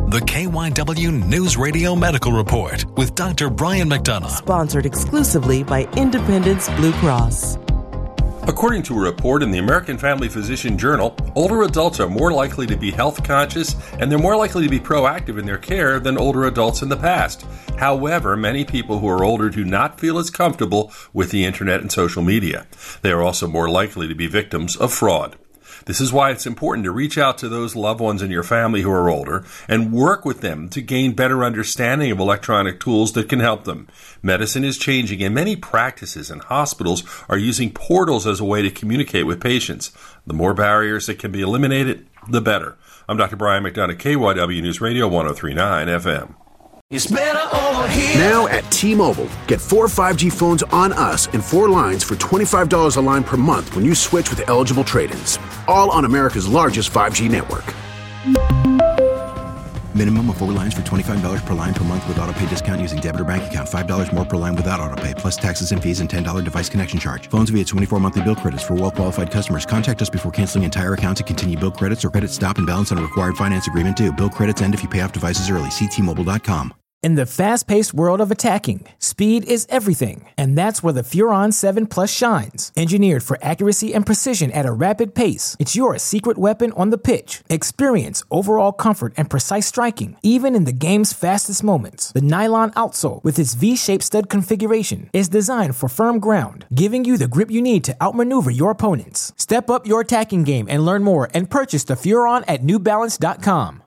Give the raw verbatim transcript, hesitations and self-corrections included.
The K Y W News Radio Medical Report with Doctor Brian McDonough. Sponsored exclusively by Independence Blue Cross. According to a report in the American Family Physician Journal, older adults are more likely to be health conscious and they're more likely to be proactive in their care than older adults in the past. However, many people who are older do not feel as comfortable with the internet and social media. They are also more likely to be victims of fraud. This is why it's important to reach out to those loved ones in your family who are older and work with them to gain better understanding of electronic tools that can help them. Medicine is changing, and many practices and hospitals are using portals as a way to communicate with patients. The more barriers that can be eliminated, the better. I'm Doctor Brian McDonough, K Y W News Radio, one oh three point nine F M. It's better over here. Now at T-Mobile, get four five G phones on us and four lines for twenty-five dollars a line per month when you switch with eligible trade-ins. All on America's largest five G network. Minimum of four lines for twenty-five dollars per line per month with autopay discount using debit or bank account. five dollars more per line without autopay, plus taxes and fees and ten dollars device connection charge. Phones via twenty-four monthly bill credits for well-qualified customers. Contact us before canceling entire account to continue bill credits or credit stop and balance on a required finance agreement due. Bill credits end if you pay off devices early. See T Mobile dot com. In the fast-paced world of attacking, speed is everything, and that's where the Furon seven Plus shines. Engineered for accuracy and precision at a rapid pace, it's your secret weapon on the pitch. Experience overall comfort and precise striking, even in the game's fastest moments. The nylon outsole, with its V-shaped stud configuration, is designed for firm ground, giving you the grip you need to outmaneuver your opponents. Step up your attacking game and learn more and purchase the Furon at New Balance dot com.